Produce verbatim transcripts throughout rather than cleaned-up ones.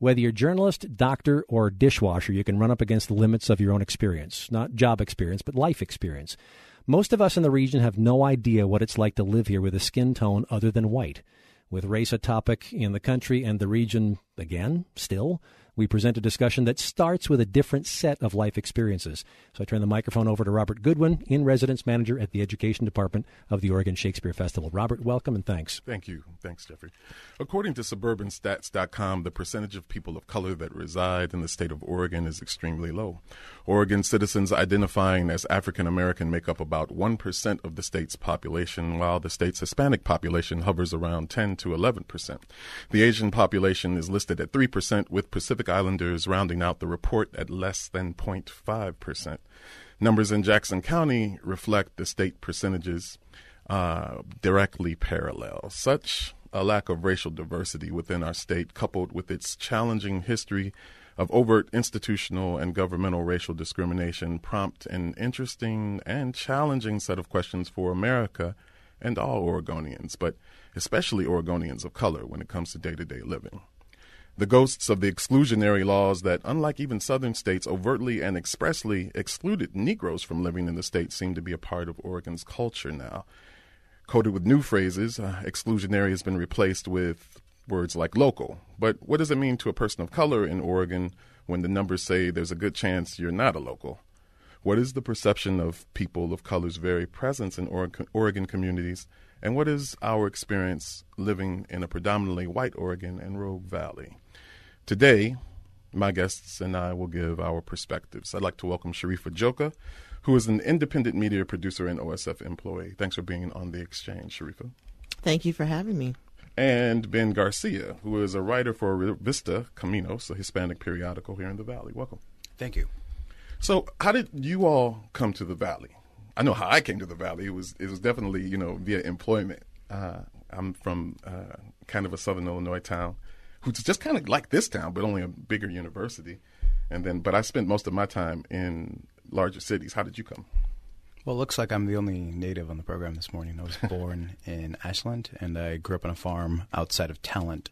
Whether you're journalist, doctor, or dishwasher, you can run up against the limits of your own experience. Not job experience, but life experience. Most of us in the region have no idea what it's like to live here with a skin tone other than white. With race a topic in the country and the region, again, still, we present a discussion that starts with a different set of life experiences. So I turn the microphone over to Robert Goodwin, in-residence manager at the Education Department of the Oregon Shakespeare Festival. Robert, welcome and thanks. Thank you. Thanks, Jeffrey. According to suburban stats dot com, the percentage of people of color that reside in the state of Oregon is extremely low. Oregon citizens identifying as African American make up about one percent of the state's population, while the state's Hispanic population hovers around ten to eleven percent. The Asian population is listed at three percent, with Pacific Islanders rounding out the report at less than zero point five percent. Numbers in Jackson County reflect the state percentages uh, directly parallel. Such a lack of racial diversity within our state, coupled with its challenging history of overt institutional and governmental racial discrimination, prompt an interesting and challenging set of questions for America and all Oregonians, but especially Oregonians of color when it comes to day-to-day living. The ghosts of the exclusionary laws that, unlike even southern states, overtly and expressly excluded Negroes from living in the state seem to be a part of Oregon's culture now. Coded with new phrases, uh, exclusionary has been replaced with words like local. But what does it mean to a person of color in Oregon when the numbers say there's a good chance you're not a local? What is the perception of people of color's very presence in Oregon, Oregon communities? And what is our experience living in a predominantly white Oregon and Rogue Valley? Today, my guests and I will give our perspectives. I'd like to welcome Sharifa Joka, who is an independent media producer and O S F employee. Thanks for being on The Exchange, Sharifa. Thank you for having me. And Ben Garcia, who is a writer for Revista Caminos, a Hispanic periodical here in the Valley. Welcome. Thank you. So how did you all come to the Valley? I know how I came to the Valley. It was it was definitely, you know, via employment. Uh, I'm from uh, kind of a southern Illinois town, who's just kind of like this town, but only a bigger university. And then, but I spent most of my time in larger cities. How did you come? Well, it looks like I'm the only native on the program this morning. I was born in Ashland, and I grew up on a farm outside of Talent.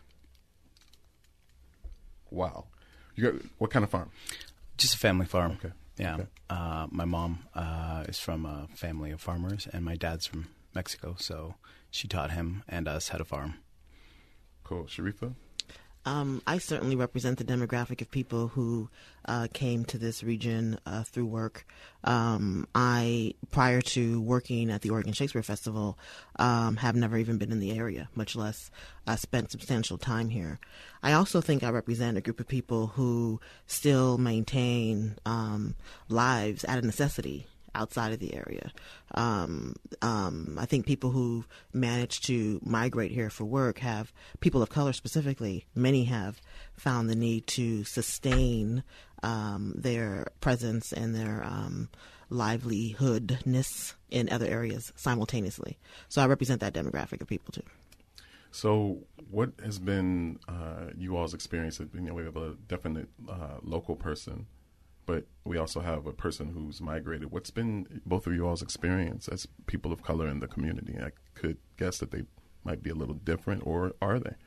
Wow. You got, what kind of farm? Just a family farm. Okay. Yeah. Okay. Uh, my mom uh, is from a family of farmers, and my dad's from Mexico, so she taught him and us how to farm. Cool. Sharifa? Um, I certainly represent the demographic of people who uh, came to this region uh, through work. Um, I, prior to working at the Oregon Shakespeare Festival, um, have never even been in the area, much less uh, spent substantial time here. I also think I represent a group of people who still maintain um, lives out of necessity outside of the area. Um, um, I think people who manage to migrate here for work have, people of color specifically, many have found the need to sustain um, their presence and their um, livelihoodness in other areas simultaneously. So I represent that demographic of people too. So what has been uh, you all's experience? You know, we have a definite uh, local person, but we also have a person who's migrated. What's been both of you all's experience as people of color in the community? I could guess that they might be a little different, or are they?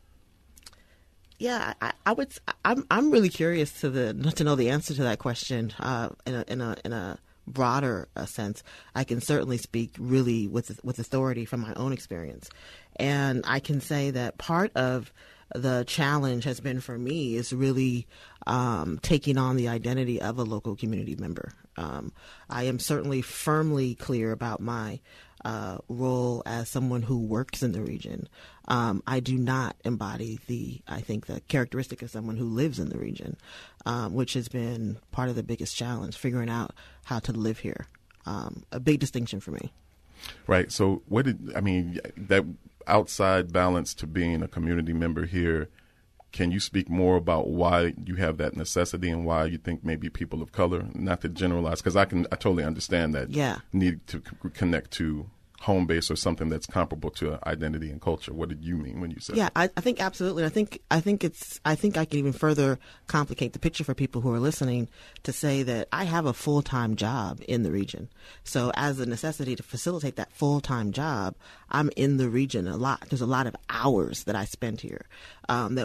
Yeah, I, I would. I'm I'm really curious to the to know the answer to that question. Uh, in a in a in a broader uh, sense, I can certainly speak really with with authority from my own experience, and I can say that part of the challenge has been for me is really um, taking on the identity of a local community member. Um, I am certainly firmly clear about my uh, role as someone who works in the region. Um, I do not embody the, I think, the characteristic of someone who lives in the region, um, which has been part of the biggest challenge, figuring out how to live here. Um, a big distinction for me. Right. So what did, I mean, that outside balance to being a community member here, can you speak more about why you have that necessity and why you think maybe people of color, not to generalize, because I can, I totally understand that yeah. need to c- connect to home base or something that's comparable to identity and culture. What did you mean when you said yeah that? I, I think absolutely. I think I think it's I think I can even further complicate the picture for people who are listening to say that I have a full-time job in the region. So as a necessity to facilitate that full-time job, I'm in the region a lot. There's a lot of hours that I spend here um, that would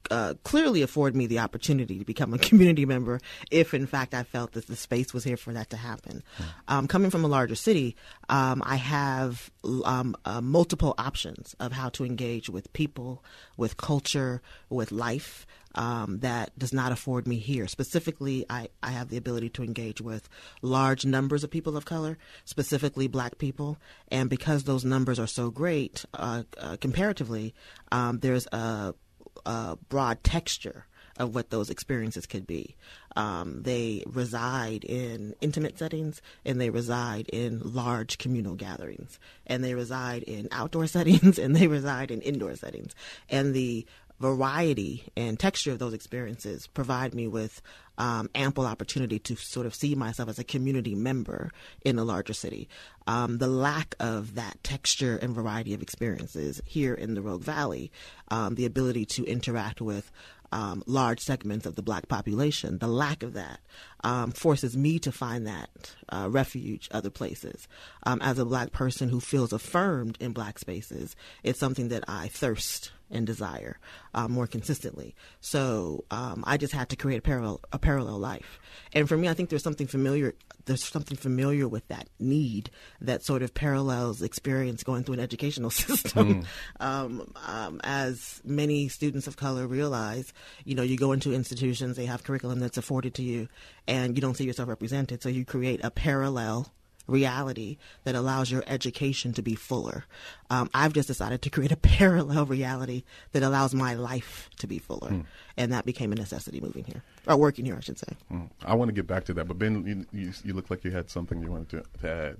uh, clearly afford me the opportunity to become a community member if, in fact, I felt that the space was here for that to happen. Mm. Um, coming from a larger city, um, I have um, uh, multiple options of how to engage with people, with culture, with life. Um, that does not afford me here. Specifically, I, I have the ability to engage with large numbers of people of color, specifically Black people. And because those numbers are so great, uh, uh, comparatively, um, there's a, a broad texture of what those experiences could be. Um, they reside in intimate settings, and they reside in large communal gatherings, and they reside in outdoor settings, and they reside in indoor settings. And the variety and texture of those experiences provide me with um, ample opportunity to sort of see myself as a community member in a larger city. Um, the lack of that texture and variety of experiences here in the Rogue Valley, um, the ability to interact with Um, large segments of the Black population, the lack of that um, forces me to find that uh, refuge other places. Um, as a Black person who feels affirmed in Black spaces, it's something that I thirst and desire uh, more consistently. So um, I just had to create a parallel a parallel life. And for me, I think there's something familiar. There's something familiar with that need that sort of parallels experience going through an educational system. Mm. um, um, as many students of color realize, you know, you go into institutions, they have curriculum that's afforded to you, and you don't see yourself represented. So you create a parallel reality that allows your education to be fuller. Um, I've just decided to create a parallel reality that allows my life to be fuller. Mm. And that became a necessity moving here, or working here, I should say. Mm. I want to get back to that, but Ben, you, you, you look like you had something you wanted to, to add.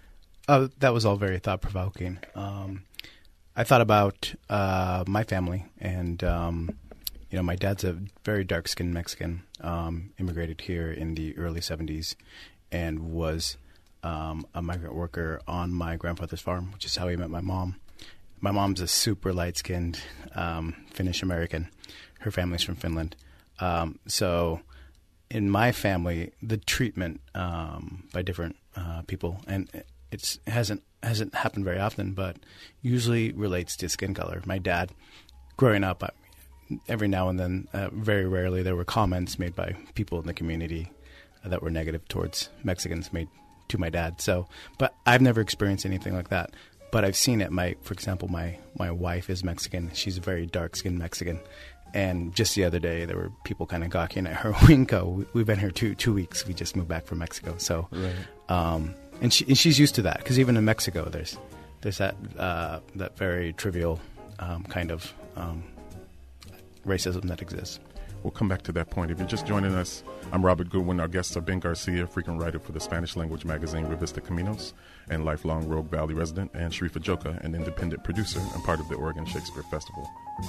Uh, that was all very thought-provoking. Um, I thought about uh, my family, and um, you know, my dad's a very dark-skinned Mexican, um, immigrated here in the early seventies, and was Um, a migrant worker on my grandfather's farm, which is how he met my mom. My mom's a super light-skinned um, Finnish American. Her family's from Finland. Um, so in my family, the treatment um, by different uh, people, and it's it hasn't hasn't happened very often, but usually relates to skin color. My dad, growing up, I, every now and then, uh, very rarely, there were comments made by people in the community that were negative towards Mexicans made to my dad. So, but I've never experienced anything like that. But I've seen it. My, for example, my, my wife is Mexican. She's a very dark-skinned Mexican. And just the other day, there were people kind of gawking at her. Winko, we've been here two two weeks. We just moved back from Mexico. So, right. um, and, she, and she's used to that, because even in Mexico, there's there's that uh, that very trivial um, kind of um, racism that exists. We'll come back to that point. If you're just joining us, I'm Robert Goodwin. Our guests are Ben Garcia, frequent writer for the Spanish language magazine Revista Caminos, and lifelong Rogue Valley resident, and Sharifa Joka, an independent producer and part of the Oregon Shakespeare Festival.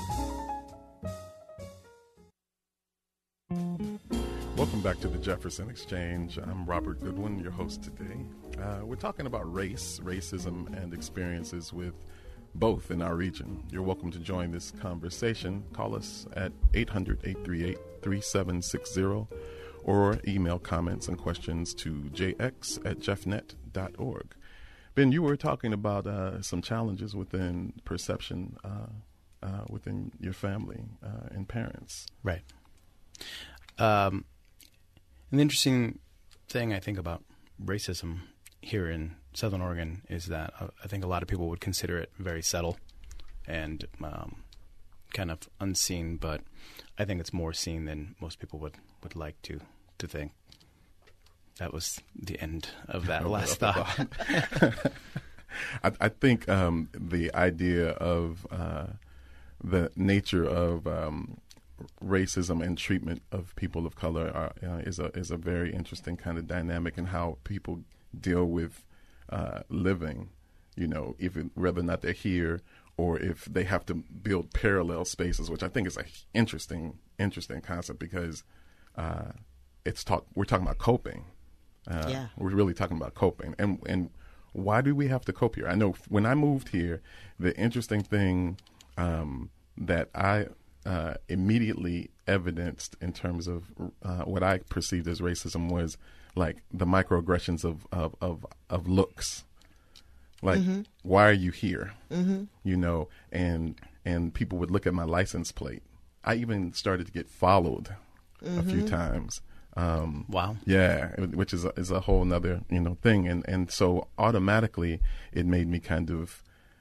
Welcome back to the Jefferson Exchange. I'm Robert Goodwin, your host today. Uh, we're talking about race, racism, and experiences with both in our region. You're welcome to join this conversation. Call us at eight hundred, eight three eight, three seven six zero or email comments and questions to j x at jeffnet dot org. Ben, you were talking about uh, some challenges within perception uh, uh, within your family uh, and parents. Right. Um, an interesting thing I think about racism here in Southern Oregon is that uh, I think a lot of people would consider it very subtle and um, kind of unseen, but I think it's more seen than most people would, would like to, to think. That was the end of that last thought. I, I think um, the idea of uh, the nature of um, racism and treatment of people of color are, uh, is a is a very interesting kind of dynamic in how people deal with uh, living, you know, if it, whether or not they're here or if they have to build parallel spaces, which I think is an interesting, interesting concept because uh, it's talk. We're talking about coping. Uh, yeah. We're really talking about coping. And and why do we have to cope here? I know when I moved here, the interesting thing um, that I uh, immediately evidenced in terms of uh, what I perceived as racism was like the microaggressions of, of, of, of looks. Like, mm-hmm. why are you here? Mm-hmm. You know, and and people would look at my license plate. I even started to get followed Mm-hmm. a few times. Um, Wow. Yeah, which is a, is a whole nother, you know, thing. And, and so automatically it made me kind of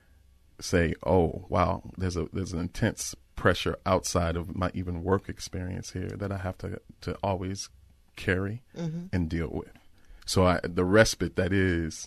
say, oh, wow, there's a there's an intense pressure outside of my even work experience here that I have to to always carry Mm-hmm. and deal with. So I, the respite that is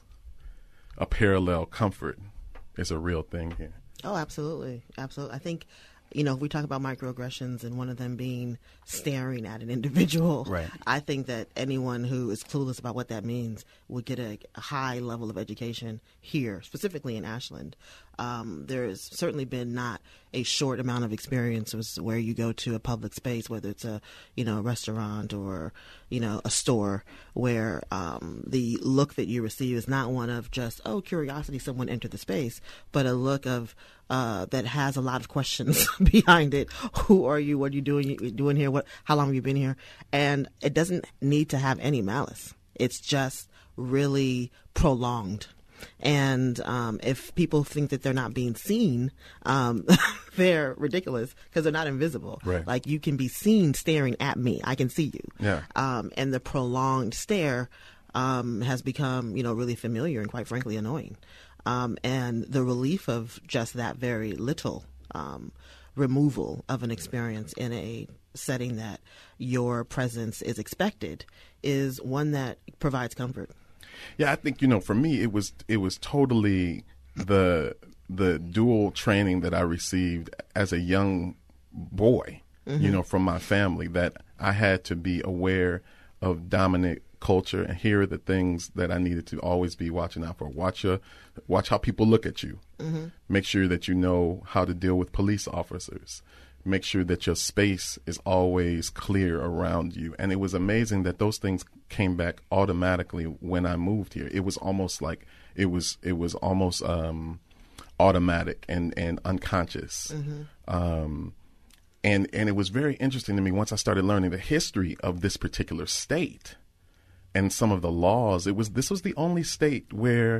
a parallel comfort is a real thing here. Oh, absolutely. Absolutely. I think, you know, if we talk about microaggressions and one of them being staring at an individual, Right. I think that anyone who is clueless about what that means would get a, a high level of education here, specifically in Ashland. Um, there has certainly been not a short amount of experiences where you go to a public space, whether it's a, you know, a restaurant or, you know, a store, where um, the look that you receive is not one of just, oh, curiosity, someone entered the space, but a look of uh, that has a lot of questions behind it. Who are you? What are you doing? You doing here? What? How long have you been here? And it doesn't need to have any malice. It's just really prolonged. And um, if people think that they're not being seen, um, they're ridiculous because they're not invisible. Right. Like, you can be seen staring at me. I can see you. Yeah. Um, and the prolonged stare um, has become, you know, really familiar and, quite frankly, annoying. Um, and the relief of just that very little um, removal of an experience in a setting that your presence is expected is one that provides comfort. Yeah, I think, you know, for me, it was it was totally the the dual training that I received as a young boy, mm-hmm. you know, from my family, that I had to be aware of dominant culture and here are the things that I needed to always be watching out for. Watch your, watch how people look at you. Mm-hmm. Make sure that you know how to deal with police officers. Make sure that your space is always clear around you. And it was amazing that those things came back automatically when I moved here. It was almost like it was it was almost um, automatic and, and unconscious. Mm-hmm. Um, and and it was very interesting to me once I started learning the history of this particular state and some of the laws. It was this was the only state where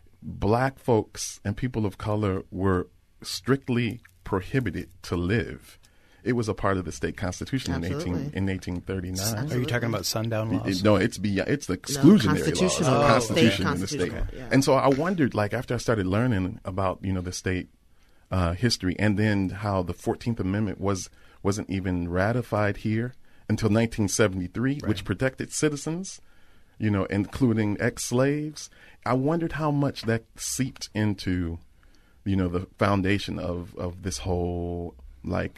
black folks and people of color were strictly prohibited to live. It was a part of the state constitution Absolutely. in eighteen in eighteen thirty-nine. Absolutely. Are you talking about sundown laws? It, no, it's beyond, it's the exclusionary No, laws, the constitutional. Oh, constitution okay. in the state. Constitutional, yeah. And so I wondered, like, after I started learning about, you know, the state uh, history, and then how the fourteenth Amendment was wasn't even ratified here until nineteen seventy-three, Right. which protected citizens, you know, including ex-slaves. I wondered how much that seeped into, you know, the foundation of, of this whole, like,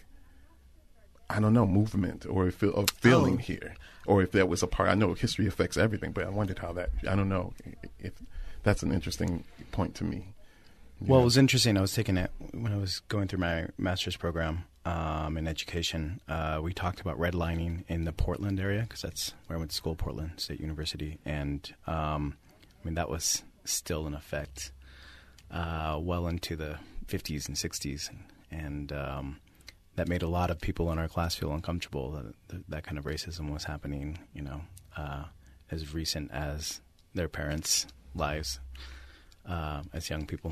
I don't know, movement or feel, of feeling Oh. here, or if that was a part. I know history affects everything, but I wondered how that, I don't know, if that's an interesting point to me. Well, Yeah. it was interesting. I was taking it when I was going through my master's program um, in education. Uh, we talked about redlining in the Portland area because that's where I went to school, Portland State University. And um, I mean, that was still in effect uh, well into the fifties and sixties. And, and um, that made a lot of people in our class feel uncomfortable that that, that kind of racism was happening, you know, uh, as recent as their parents' lives uh, as young people.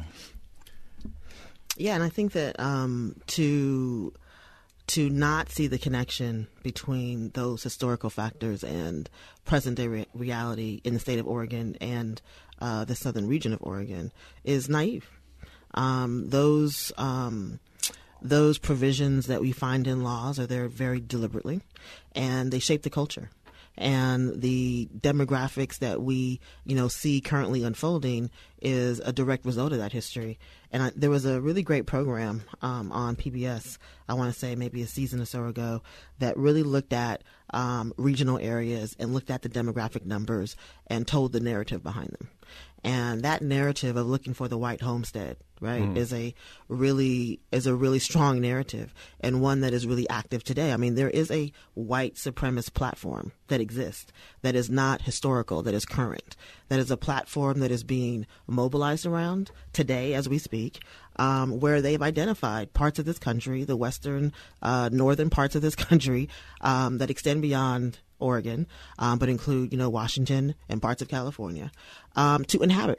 Yeah, and I think that um, to to not see the connection between those historical factors and present day re- reality in the state of Oregon and uh, the southern region of Oregon is naive. Um, those um, those provisions that we find in laws are there very deliberately, and they shape the culture. And the demographics that we, you know, see currently unfolding is a direct result of that history. And I, there was a really great program um, on P B S, I want to say maybe a season or so ago, that really looked at um, regional areas and looked at the demographic numbers and told the narrative behind them. And that narrative of looking for the white homestead, right, mm. is a really is a really strong narrative, and one that is really active today. I mean, there is a white supremacist platform that exists that is not historical, that is current, that is a platform that is being mobilized around today as we speak, um, where they've identified parts of this country, the western, uh, northern parts of this country, um, that extend beyond Oregon, um, but include, you know, Washington and parts of California, um, to inhabit,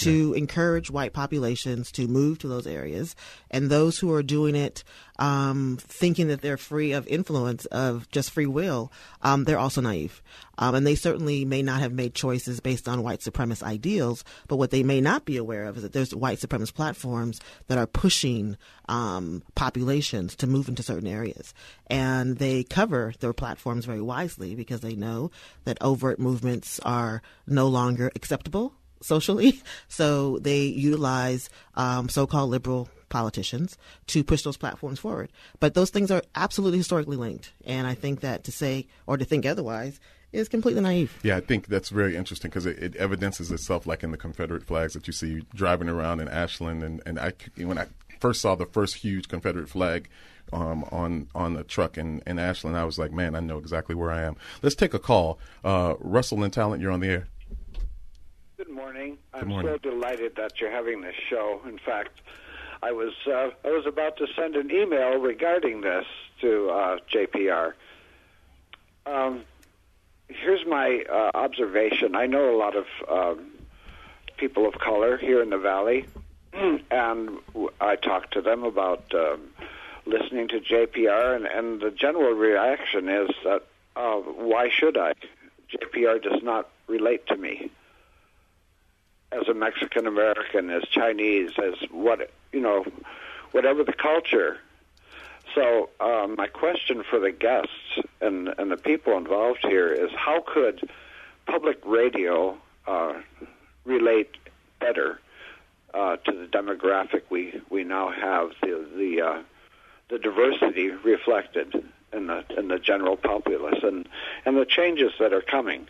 to encourage white populations to move to those areas. And those who are doing it um, thinking that they're free of influence, of just free will, um, they're also naive. Um, and they certainly may not have made choices based on white supremacist ideals, but what they may not be aware of is that there's white supremacist platforms that are pushing um, populations to move into certain areas. And they cover their platforms very wisely because they know that overt movements are no longer acceptable socially. So they utilize um, so-called liberal politicians to push those platforms forward. But those things are absolutely historically linked. And I think that to say or to think otherwise is completely naive. Yeah, I think that's very interesting because it, it evidences itself like in the Confederate flags that you see driving around in Ashland. And, and I, when I first saw the first huge Confederate flag um, on on a truck in, in Ashland, I was like, man, I know exactly where I am. Let's take a call. Uh, Russell and Talent, you're on the air. Good morning. Good I'm morning. so delighted that you're having this show. In fact, I was uh, I was about to send an email regarding this to uh, J P R. Um, here's my uh, observation. I know a lot of um, people of color here in the Valley, and I talked to them about um, listening to J P R, and, and the general reaction is that, uh, why should I? J P R does not relate to me as a Mexican American, as Chinese, as what, you know, whatever the culture. So um, my question for the guests and, and the people involved here is, how could public radio uh, relate better uh, to the demographic we, we now have, the the, uh, the diversity reflected in the in the general populace, and, and the changes that are coming?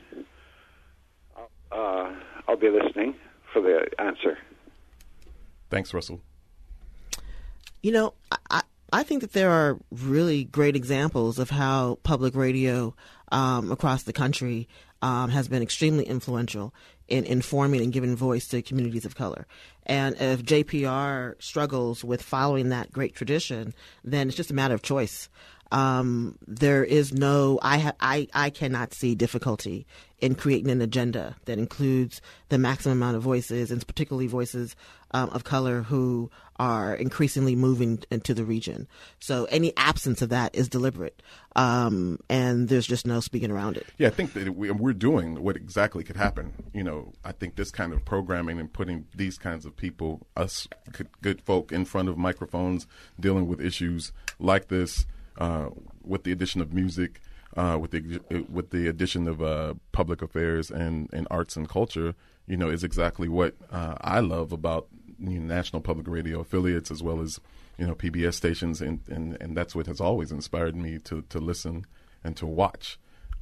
Uh, I'll be listening for the answer. Thanks, Russell. You know, I, I think that there are really great examples of how public radio um, across the country um, has been extremely influential in informing and giving voice to communities of color. And if J P R struggles with following that great tradition, then it's just a matter of choice. Um, there is no, I, ha, I, I cannot see difficulty in creating an agenda that includes the maximum amount of voices, and particularly voices um, of color who are increasingly moving into the region. So any absence of that is deliberate, um, and there's just no speaking around it. Yeah, I think that we, we're doing what exactly could happen. You know, I think this kind of programming and putting these kinds of people, us good folk, in front of microphones, dealing with issues like this, Uh, with the addition of music, uh, with the with the addition of uh, public affairs and, and arts and culture, you know, is exactly what uh, I love about you know, national public radio affiliates as well as you know P B S stations, and, and, and that's what has always inspired me to, to listen and to watch.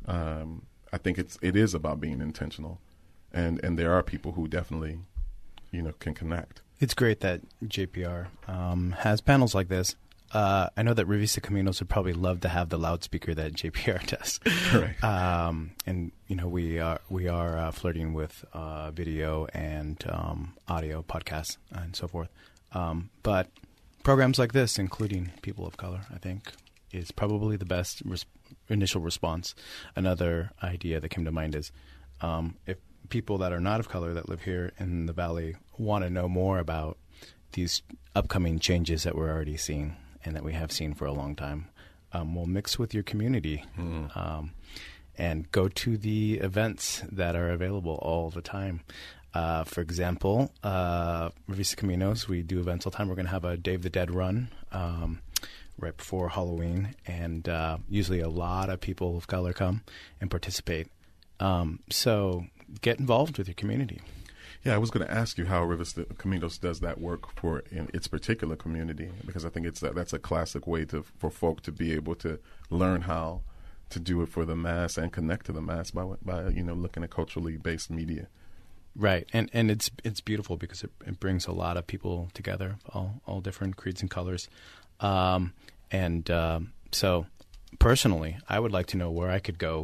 Um, I think it's it is about being intentional, and, and there are people who definitely, you know, can connect. It's great that J P R um, has panels like this. Uh, I know that Revista Caminos would probably love to have the loudspeaker that J P R does. Correct. Um, and you know, we are we are uh, flirting with uh, video and um, audio podcasts and so forth. Um, but programs like this, including people of color, I think, is probably the best res- initial response. Another idea that came to mind is um, if people that are not of color that live here in the Valley want to know more about these upcoming changes that we're already seeing and that we have seen for a long time, um, we'll mix with your community mm. um, and go to the events that are available all the time. Uh, for example, uh, Revista Caminos, we do events all the time. We're going to have a Day of the Dead run um, right before Halloween, and uh, usually a lot of people of color come and participate. Um, so get involved with your community. Yeah, I was going to ask you how Revista Caminos does that work for in its particular community, because I think it's a, that's a classic way to for folk to be able to learn how to do it for the mass and connect to the mass by by you know looking at culturally based media. Right, and and it's it's beautiful because it, it brings a lot of people together, all all different creeds and colors, um, and um, so personally, I would like to know where I could go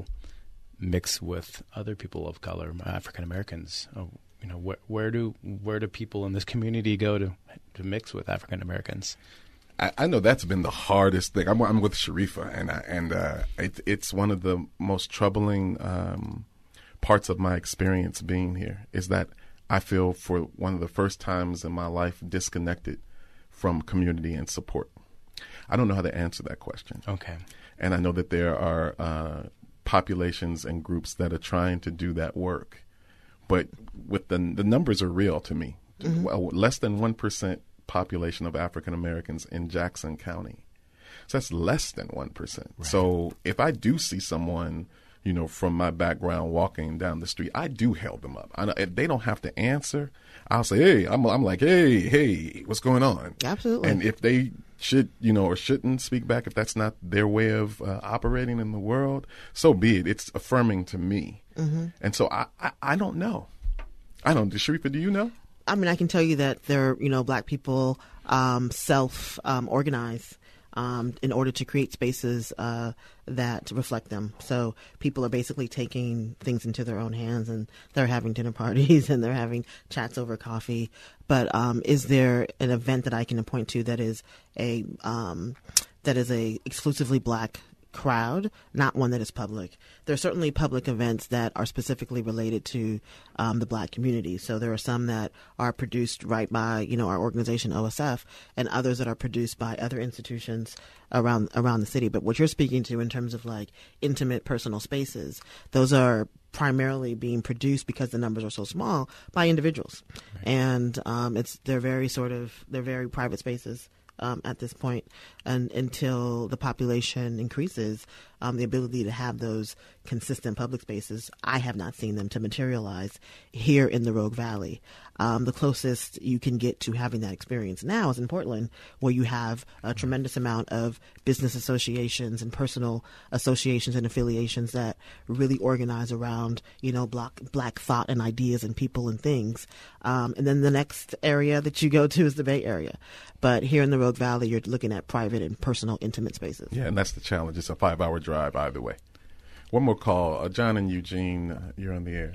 mix with other people of color, African Americans. Oh, You know, where, where do where do people in this community go to to mix with African Americans? I, I know that's been the hardest thing. I'm, I'm with Sharifa, and I, and uh, it, it's one of the most troubling um, parts of my experience being here is that I feel for one of the first times in my life disconnected from community and support. I don't know how to answer that question. Okay. And I know that there are uh, populations and groups that are trying to do that work. But with the the numbers are real to me. Mm-hmm. Well, less than one percent population of African Americans in Jackson County. So that's less than one percent. Right. So if I do see someone, you know, from my background walking down the street, I do hail them up. I, if they don't have to answer, I'll say, hey, I'm, I'm like, hey, hey, what's going on? Absolutely. And if they should, you know, or shouldn't speak back, if that's not their way of uh, operating in the world, so be it. It's affirming to me. Mm-hmm. And so I, I, I don't know. I don't. Sharifa, do you know? I mean, I can tell you that there, you know, Black people um, self um, organize um, in order to create spaces uh, that reflect them. So people are basically taking things into their own hands, and they're having dinner parties and they're having chats over coffee. But um, is there an event that I can point to that is a um, that is a exclusively Black crowd, not one that is public? There are certainly public events that are specifically related to um, the Black community. So there are some that are produced right by, you know, our organization O S F, and others that are produced by other institutions around around the city. But what you're speaking to in terms of like intimate personal spaces, those are primarily being produced, because the numbers are so small, by individuals. Right. And um, it's they're very sort of they're very private spaces. Um, at this point, and until the population increases, um, the ability to have those consistent public spaces, I have not seen them to materialize here in the Rogue Valley. Um, the closest you can get to having that experience now is in Portland, where you have a tremendous amount of business associations and personal associations and affiliations that really organize around, you know, black, black thought and ideas and people and things. Um, and then the next area that you go to is the Bay Area. But here in the Rogue Valley, you're looking at private and personal, intimate spaces. Yeah, and that's the challenge. It's a five-hour drive either way. One more call. Uh, John and Eugene, uh, you're on the air.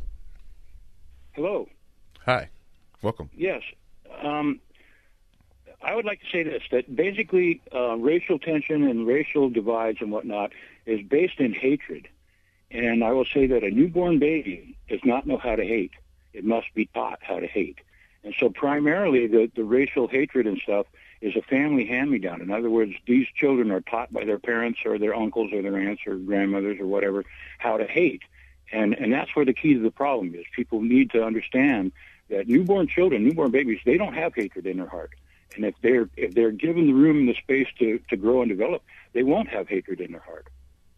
Hello. Hi. Welcome. Yes. Um, I would like to say this, that basically uh, racial tension and racial divides and whatnot is based in hatred. And I will say that a newborn baby does not know how to hate. It must be taught how to hate. And so primarily the, the racial hatred and stuff is a family hand-me-down. In other words, these children are taught by their parents or their uncles or their aunts or grandmothers or whatever how to hate. And and that's where the key to the problem is. People need to understand that newborn children, newborn babies, they don't have hatred in their heart. And if they're if they're given the room and the space to, to grow and develop, they won't have hatred in their heart.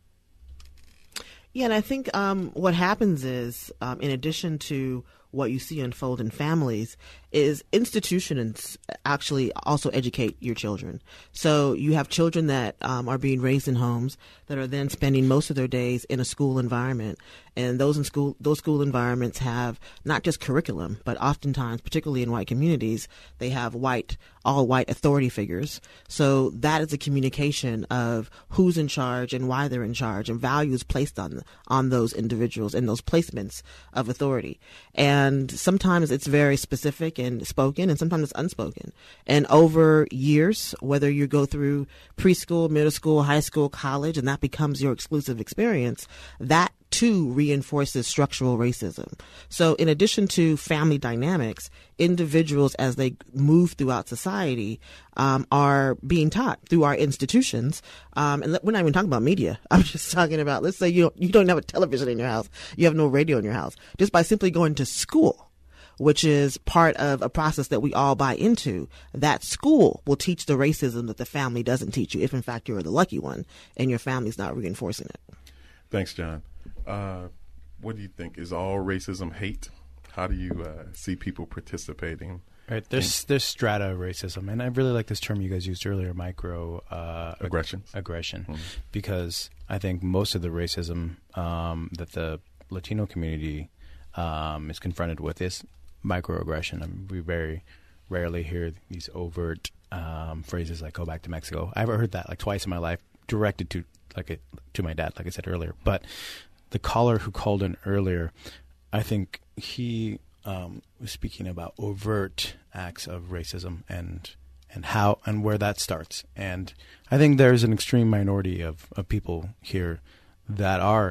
Yeah, and I think um, what happens is, um, in addition to what you see unfold in families, is institutions actually also educate your children. So you have children that um, are being raised in homes that are then spending most of their days in a school environment. And those in school, those school environments have not just curriculum, but oftentimes, particularly in white communities, they have white, all white authority figures. So that is a communication of who's in charge and why they're in charge, and values placed on on those individuals and those placements of authority. And sometimes it's very specific and spoken, and sometimes it's unspoken. And over years, whether you go through preschool, middle school, high school, college, and that becomes your exclusive experience, that too reinforces structural racism. So in addition to family dynamics, individuals as they move throughout society um, are being taught through our institutions. Um, and we're not even talking about media. I'm just talking about, let's say you don't, you don't have a television in your house. You have no radio in your house. Just by simply going to school, which is part of a process that we all buy into, that school will teach the racism that the family doesn't teach you, if in fact you're the lucky one and your family's not reinforcing it. Thanks, John. Uh, what do you think? Is all racism hate? How do you uh, see people participating? Right, there's there's strata of racism, and I really like this term you guys used earlier, micro uh, aggression. Aggression, mm-hmm. because I think most of the racism um, that the Latino community um, is confronted with is microaggression. I mean, we very rarely hear these overt um, phrases like "go back to Mexico." I've heard that like twice in my life, directed to like a, to my dad, like I said earlier, but the caller who called in earlier, I think he um, was speaking about overt acts of racism and and how and where that starts. And I think there's an extreme minority of, of people here that are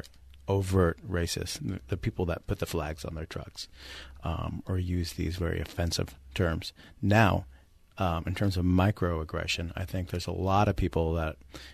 overt racists, the, the people that put the flags on their trucks, um, or use these very offensive terms. Now, um, in terms of microaggression, I think there's a lot of people that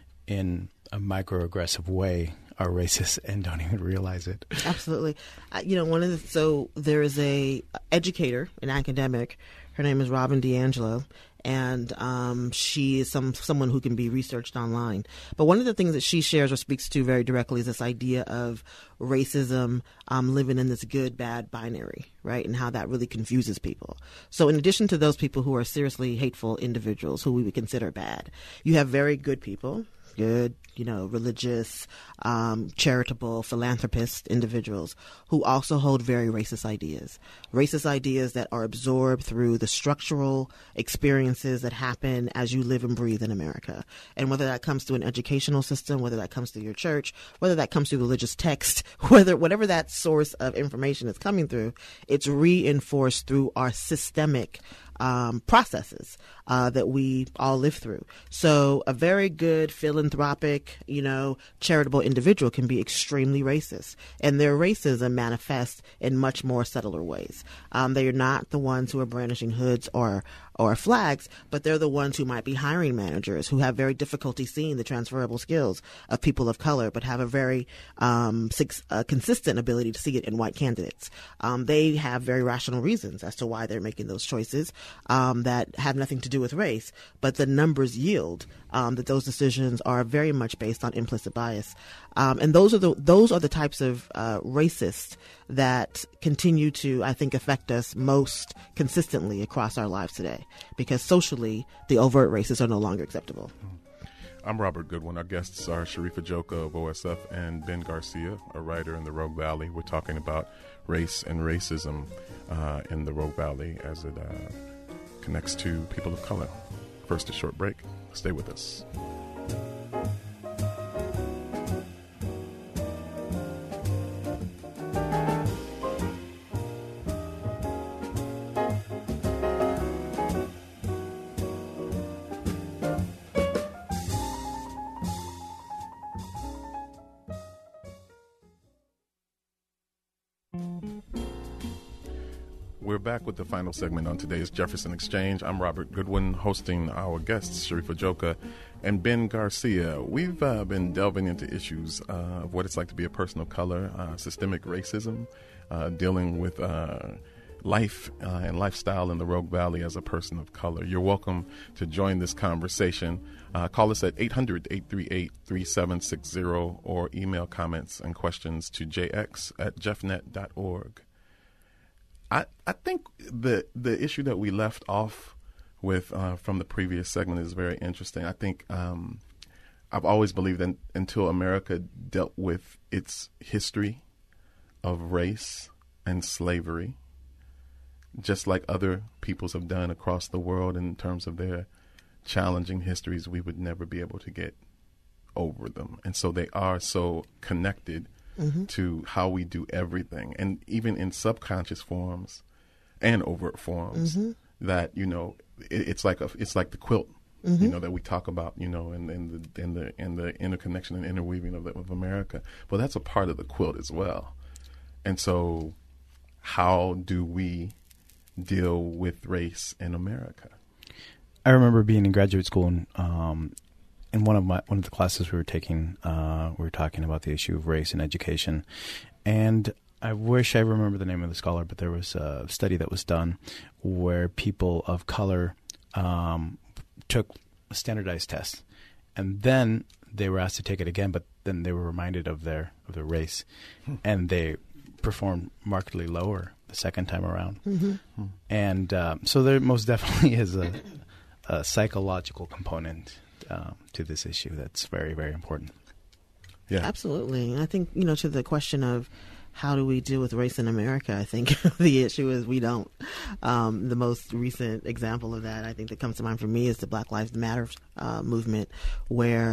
in a microaggressive way are racist and don't even realize it. Absolutely. Uh, you know, one of the, so there is a educator, an academic, her name is Robin DiAngelo, and um, she is some someone who can be researched online. But one of the things that she shares or speaks to very directly is this idea of racism um, living in this good, bad binary, right, and how that really confuses people. So in addition to those people who are seriously hateful individuals who we would consider bad, you have very good people, good, you know, religious, um, charitable, philanthropist individuals who also hold very racist ideas. Racist ideas that are absorbed through the structural experiences that happen as you live and breathe in America. And whether that comes through an educational system, whether that comes through your church, whether that comes through religious text, whether whatever that source of information is coming through, it's reinforced through our systemic Um, processes uh, that we all live through. So a very good philanthropic, you know, charitable individual can be extremely racist, and their racism manifests in much more subtler ways. Um, they are not the ones who are brandishing hoods or or flags, but they're the ones who might be hiring managers who have very difficulty seeing the transferable skills of people of color, but have a very um, six, uh, consistent ability to see it in white candidates. Um, they have very rational reasons as to why they're making those choices um, that have nothing to do with race, but the numbers yield um, that those decisions are very much based on implicit bias. Um, and those are the those are the types of uh, racists that continue to, I think, affect us most consistently across our lives today, because socially, the overt racists are no longer acceptable. I'm Robert Goodwin. Our guests are Sharifa Joka of O S F and Ben Garcia, a writer in the Rogue Valley. We're talking about race and racism uh, in the Rogue Valley as it uh, connects to people of color. First, a short break. Stay with us. We're back with the final segment on today's Jefferson Exchange. I'm Robert Goodwin, hosting our guests, Sharifa Joka and Ben Garcia. We've uh, been delving into issues uh, of what it's like to be a person of color, uh, systemic racism, uh, dealing with uh, life uh, and lifestyle in the Rogue Valley as a person of color. You're welcome to join this conversation. Uh, call us at eight hundred, eight three eight, three seven six zero or email comments and questions to j x at jeffnet dot org. I, I think the the issue that we left off with uh, from the previous segment is very interesting. I think um, I've always believed that until America dealt with its history of race and slavery, just like other peoples have done across the world in terms of their challenging histories, we would never be able to get over them. And so they are so connected Mm-hmm. to how we do everything, and even in subconscious forms and overt forms, mm-hmm. that, you know, it, it's like a, it's like the quilt, mm-hmm. you know, that we talk about, you know, and and the and the and the interconnection and interweaving of, the, of America. Well, that's a part of the quilt as well. And so, how do we deal with race in America? I remember being in graduate school and. Um, In one of my one of the classes we were taking, uh, we were talking about the issue of race in education, and I wish I remember the name of the scholar, but there was a study that was done where people of color um, took a standardized test, and then they were asked to take it again, but then they were reminded of their of their race, hmm. and they performed markedly lower the second time around, mm-hmm. and um, so there most definitely is a, a psychological component Um, to this issue that's very, very important. Yeah, absolutely. And I think, you know, to the question of how do we deal with race in America, I think the issue is we don't. Um, the most recent example of that, I think, that comes to mind for me is the Black Lives Matter uh, movement, where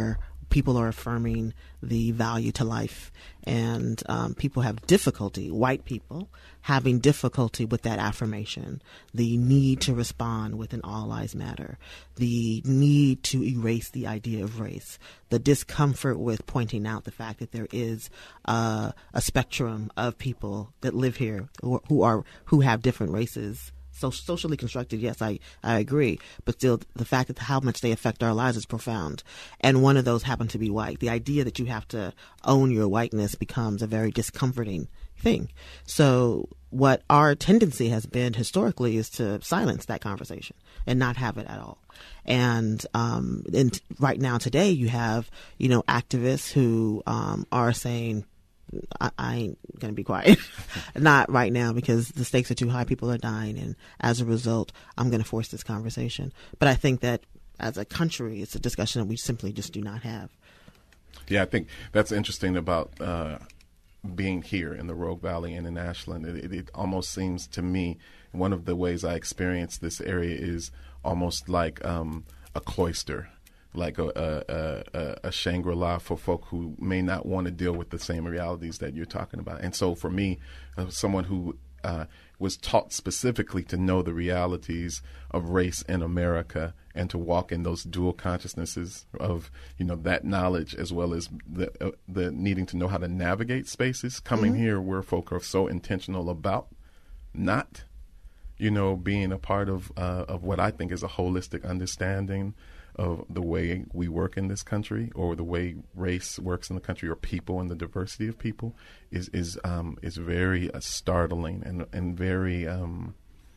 people are affirming the value to life, and um, people have difficulty, white people having difficulty with that affirmation, the need to respond with an all lives matter, the need to erase the idea of race, the discomfort with pointing out the fact that there is uh, a spectrum of people that live here who, who are who have different races. So socially constructed, yes, I, I agree. But still, the fact that how much they affect our lives is profound. And one of those happened to be white. The idea that you have to own your whiteness becomes a very discomforting thing. So what our tendency has been historically is to silence that conversation and not have it at all. And, um, and right now today you have, you know, activists who um, are saying, I, I ain't going to be quiet. Not right now, because the stakes are too high. People are dying. And as a result, I'm going to force this conversation. But I think that as a country, it's a discussion that we simply just do not have. Yeah, I think that's interesting about uh, being here in the Rogue Valley and in Ashland. It, it, it almost seems to me, one of the ways I experience this area is almost like um, a cloister. Like a, a, a, a Shangri-La for folk who may not want to deal with the same realities that you're talking about. And so for me, uh, someone who uh, was taught specifically to know the realities of race in America and to walk in those dual consciousnesses of, you know, that knowledge as well as the uh, the needing to know how to navigate spaces, coming mm-hmm. here where folk are so intentional about not, you know, being a part of uh, of what I think is a holistic understanding of the way we work in this country, or the way race works in the country, or people and the diversity of people, is is um, is very uh, startling and and very um,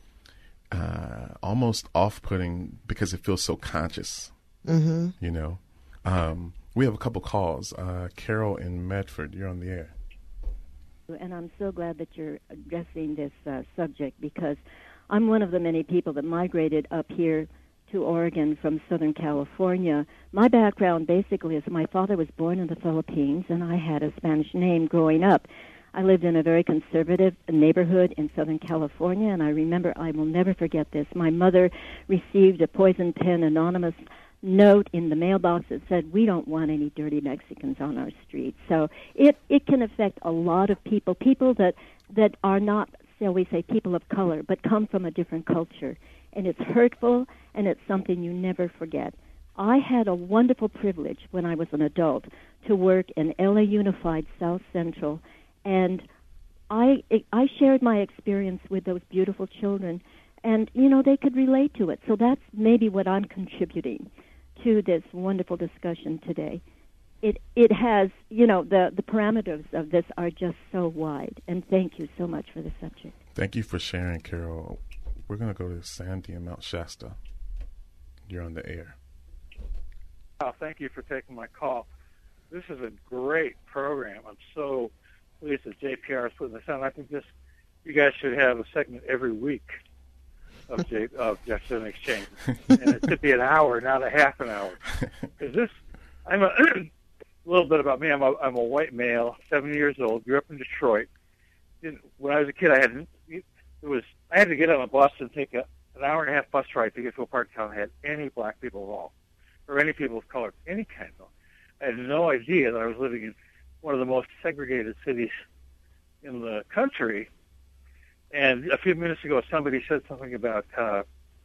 uh, almost off-putting, because it feels so conscious. Mm-hmm. You know, um, we have a couple calls. Uh, Carol in Medford, you're on the air. And I'm so glad that you're addressing this uh, subject, because I'm one of the many people that migrated up here to Oregon from Southern California. My background basically is my father was born in the Philippines, and I had a Spanish name growing up. I lived in a very conservative neighborhood in Southern California, and I remember, I will never forget this, my mother received a Poison Pen anonymous note in the mailbox that said, "We don't want any dirty Mexicans on our street." So it, it can affect a lot of people, people that, that are not, shall we say, people of color, but come from a different culture. And it's hurtful, and it's something you never forget. I had a wonderful privilege when I was an adult to work in L A Unified South Central, and I I shared my experience with those beautiful children, and, you know, they could relate to it. So that's maybe what I'm contributing to this wonderful discussion today. It it has, you know, the, the parameters of this are just so wide, and thank you so much for the subject. Thank you for sharing, Carol. We're going to go to Sandy in Mount Shasta. You're on the air. Oh, thank you for taking my call. This is a great program. I'm so pleased that J P R is putting this on. I think this, you guys should have a segment every week of, J, of Jefferson Exchange. And it should be an hour, not a half an hour. Because this, I'm a, a little bit about me. I'm a, I'm a white male, seventy years old, grew up in Detroit. When I was a kid, I had, it was, I had to get on a bus and take a, an hour and a half bus ride to get to a part of town that had any black people at all, or any people of color, any kind of. I had no idea that I was living in one of the most segregated cities in the country. And a few minutes ago, somebody said something about uh,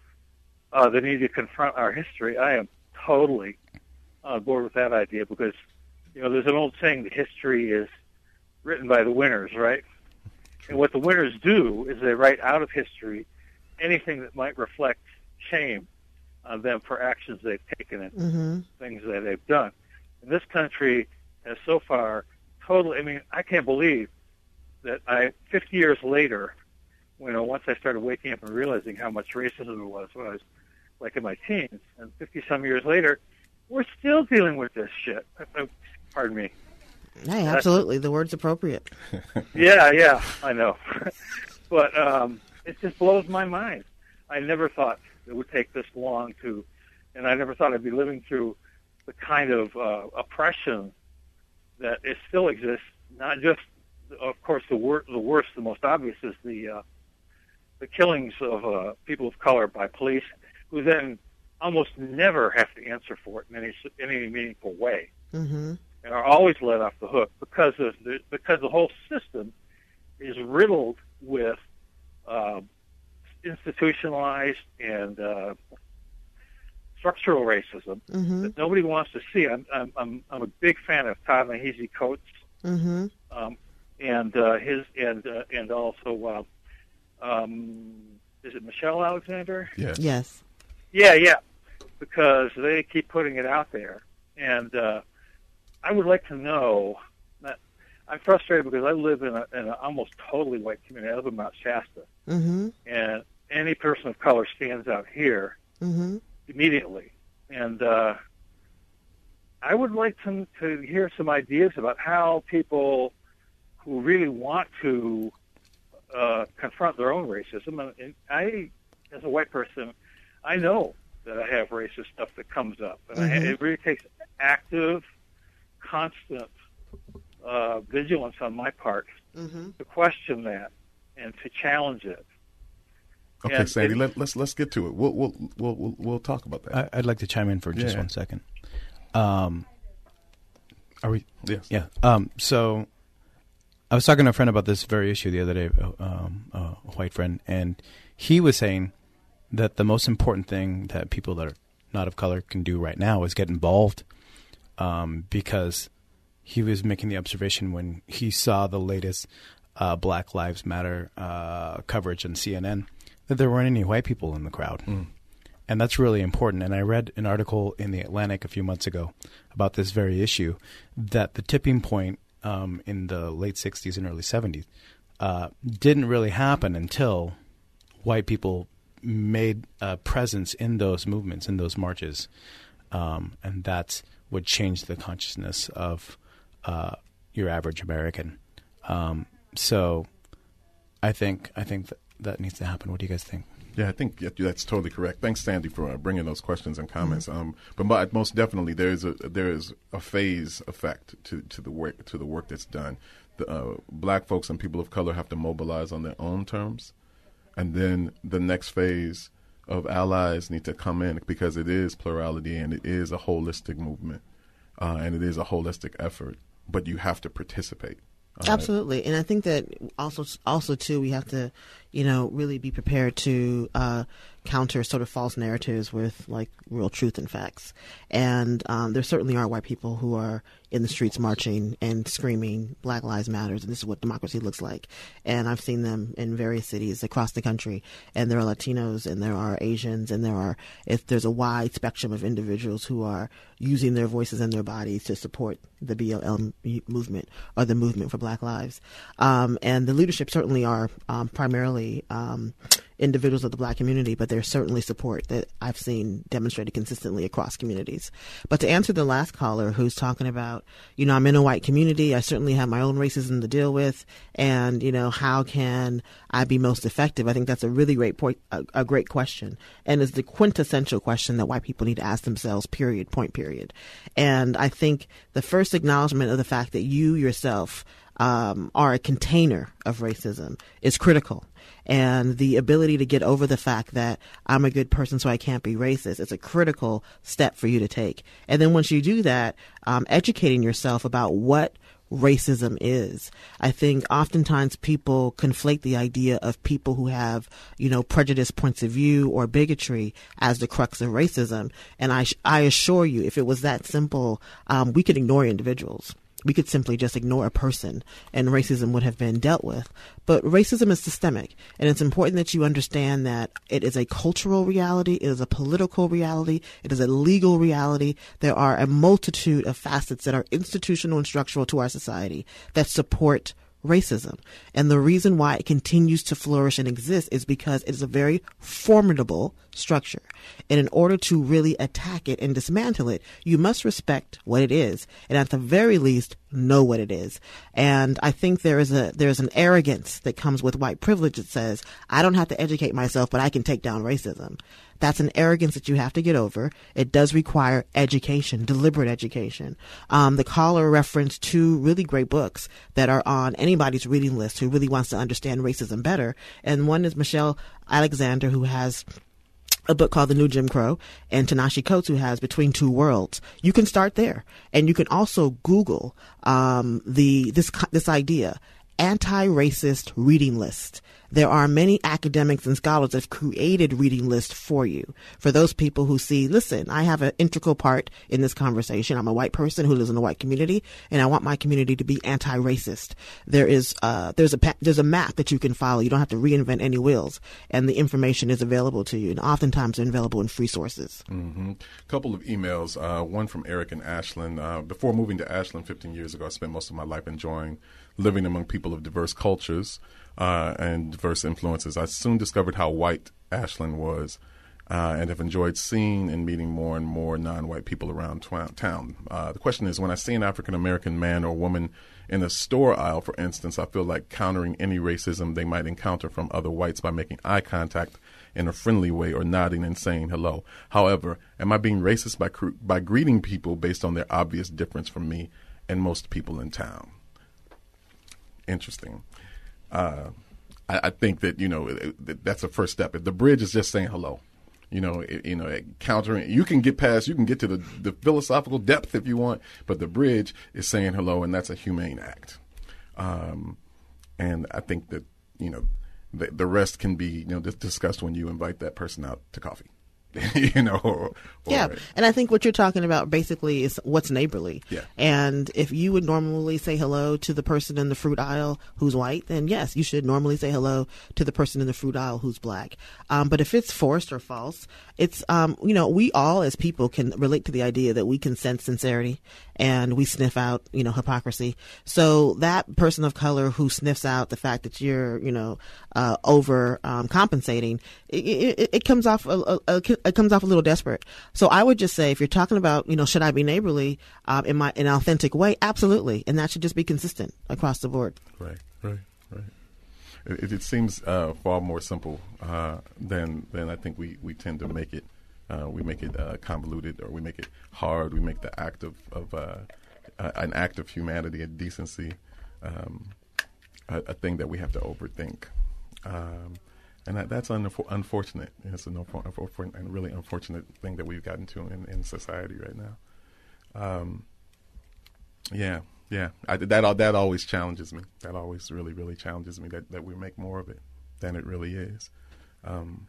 uh, the need to confront our history. I am totally on board with that idea, because, you know, there's an old saying that history is written by the winners, right? And what the winners do is they write out of history anything that might reflect shame on them for actions they've taken and mm-hmm. things that they've done. And this country has so far totally, I mean, I can't believe that I, fifty years later, you know, once I started waking up and realizing how much racism there was when I was like in my teens, and fifty-some years later, we're still dealing with this shit. Pardon me. Hey, absolutely. The word's appropriate. Yeah, yeah, I know. But um, it just blows my mind. I never thought it would take this long to, and I never thought I'd be living through the kind of uh, oppression that it still exists. Not just, of course, the, wor- the worst, the most obvious is the uh, the killings of uh, people of color by police, who then almost never have to answer for it in any any meaningful way. mm-hmm. and are always let off the hook because of the, because the whole system is riddled with uh, institutionalized and uh, structural racism mm-hmm. that nobody wants to see. I'm I'm I'm, I'm a big fan of Ta-Nehisi Coates, mm-hmm. um, and uh, his and uh, and also uh, um, is it Michelle Alexander? Yes. Yes. Yeah, yeah, because they keep putting it out there, and uh, I would like to know. That I'm frustrated because I live in, a, in an almost totally white community. I live in Mount Shasta, mm-hmm. and any person of color stands out here mm-hmm. immediately. And uh, I would like to, to hear some ideas about how people who really want to uh, confront their own racism, and, and I, as a white person, I know that I have racist stuff that comes up. And mm-hmm. I, it really takes active, constant uh, vigilance on my part mm-hmm. to question that and to challenge it. Okay, and Sandy, it, let, let's let's get to it. We'll we'll we'll we'll, we'll talk about that. I, I'd like to chime in for just Yeah. one second. Um, are we? Yes. Yeah. Um, so I was talking to a friend about this very issue the other day, um, a white friend, and he was saying that the most important thing that people that are not of color can do right now is get involved, um, because he was making the observation when he saw the latest uh, Black Lives Matter uh, coverage on C N N that there weren't any white people in the crowd. Mm. And that's really important. And I read an article in The Atlantic a few months ago about this very issue, that the tipping point um, in the late sixties and early seventies uh, didn't really happen until white people made a presence in those movements, in those marches. Um, and that's what changed the consciousness of uh, your average American. Um, so I think I think that, that needs to happen. What do you guys think? Yeah, I think that's totally correct. Thanks, Sandy, for uh, bringing those questions and comments. Mm-hmm. Um, but, but most definitely, there is a there is a phase effect to, to the work to the work that's done. The, uh, black folks and people of color have to mobilize on their own terms, and then the next phase of allies need to come in, because it is plurality and it is a holistic movement, uh, and it is a holistic effort. But you have to participate. Uh, Absolutely. And I think that also, also too, we have to, you know, really be prepared to uh, counter sort of false narratives with like real truth and facts. And um, there certainly are white people who are in the streets marching and screaming Black Lives Matter, and this is what democracy looks like. And I've seen them in various cities across the country. And there are Latinos and there are Asians and there are, if there's a wide spectrum of individuals who are using their voices and their bodies to support the B L M movement or the movement for Black Lives. Um, and the leadership certainly are um, primarily um, individuals of the Black community, but there's certainly support that I've seen demonstrated consistently across communities. But to answer the last caller who's talking about, you know, I'm in a white community, I certainly have my own racism to deal with, and, you know, how can I be most effective? I think that's a really great point, a, a great question, and is the quintessential question that white people need to ask themselves, period, point, period. And I think the first acknowledgement of the fact that you yourself um, are a container of racism is critical. And the ability to get over the fact that I'm a good person, so I can't be racist, is a critical step for you to take. And then once you do that, um, educating yourself about what racism is. I think oftentimes people conflate the idea of people who have, you know, prejudiced points of view or bigotry as the crux of racism. And I, I assure you, if it was that simple, um, we could ignore individuals. We could simply just ignore a person and racism would have been dealt with. But racism is systemic, and it's important that you understand that it is a cultural reality, it is a political reality, it is a legal reality. There are a multitude of facets that are institutional and structural to our society that support racism. And the reason why it continues to flourish and exist is because it is a very formidable structure. And in order to really attack it and dismantle it, you must respect what it is, and at the very least, know what it is. And I think there is a there's an arrogance that comes with white privilege that says, I don't have to educate myself, but I can take down racism. That's an arrogance that you have to get over. It does require education, deliberate education. Um, the caller referenced two really great books that are on anybody's reading list who really wants to understand racism better. And one is Michelle Alexander, who has a book called The New Jim Crow, and Ta-Nehisi Coates, who has Between Two Worlds. You can start there, and you can also Google um, the this this idea, anti-racist reading list. There are many academics and scholars that have created reading lists for you. For those people who see, listen, I have an integral part in this conversation. I'm a white person who lives in a white community, and I want my community to be anti-racist. There is, uh, there's a, there's a map that you can follow. You don't have to reinvent any wheels, and the information is available to you, and oftentimes they're available in free sources. Mm-hmm. A couple of emails, uh, one from Eric in Ashland. Uh, before moving to Ashland fifteen years ago, I spent most of my life enjoying living among people of diverse cultures uh, and diverse influences. I soon discovered how white Ashland was uh, and have enjoyed seeing and meeting more and more non-white people around tw- town. Uh, the question is, when I see an African-American man or woman in a store aisle, for instance, I feel like countering any racism they might encounter from other whites by making eye contact in a friendly way or nodding and saying hello. However, am I being racist by, cr- by greeting people based on their obvious difference from me and most people in town? Interesting. Uh, I, I think that, you know, it, that's the first step. If the bridge is just saying hello, you know, it, you know, it, countering, you can get past, you can get to the, the philosophical depth if you want, but the bridge is saying hello, and that's a humane act. Um, and I think that, you know, the, the rest can be, you know, discussed when you invite that person out to coffee. you know, or, or, yeah. And I think what you're talking about basically is what's neighborly. Yeah. And if you would normally say hello to the person in the fruit aisle who's white, then yes, you should normally say hello to the person in the fruit aisle who's black. Um, but if it's forced or false, it's, um, you know, we all as people can relate to the idea that we can sense sincerity and we sniff out, you know, hypocrisy. So that person of color who sniffs out the fact that you're, you know, uh, over um, compensating, it, it, it comes off a, a, a it comes off a little desperate. So I would just say, if you're talking about, you know, should I be neighborly um, in my in an authentic way? Absolutely, and that should just be consistent across the board. Right, right, right. It, it seems uh, far more simple uh, than than I think we, we tend to make it. Uh, we make it uh, convoluted, or we make it hard. We make the act of, of uh, uh, an act of humanity and decency um, a, a thing that we have to overthink. Um, And that, that's un- unfortunate. It's an unfortunate and really unfortunate thing that we've gotten to in, in society right now. Um, yeah, yeah. I, that that always challenges me. That always really, really challenges me that, that we make more of it than it really is. Um,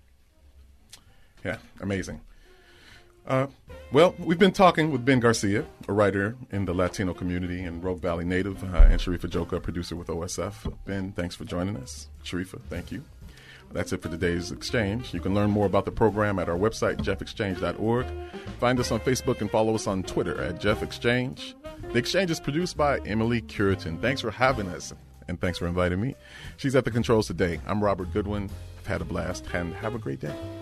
yeah, amazing. Uh, well, we've been talking with Ben Garcia, a writer in the Latino community and Rogue Valley native, uh, and Sharifa Joka, a producer with O S F. Ben, thanks for joining us. Sharifa, thank you. That's it for today's exchange. You can learn more about the program at our website, jeff exchange dot org. Find us on Facebook and follow us on Twitter at Jeff Exchange. The Exchange is produced by Emily Curitin. Thanks for having us, and thanks for inviting me. She's at the controls today. I'm Robert Goodwin. I've had a blast, and have a great day.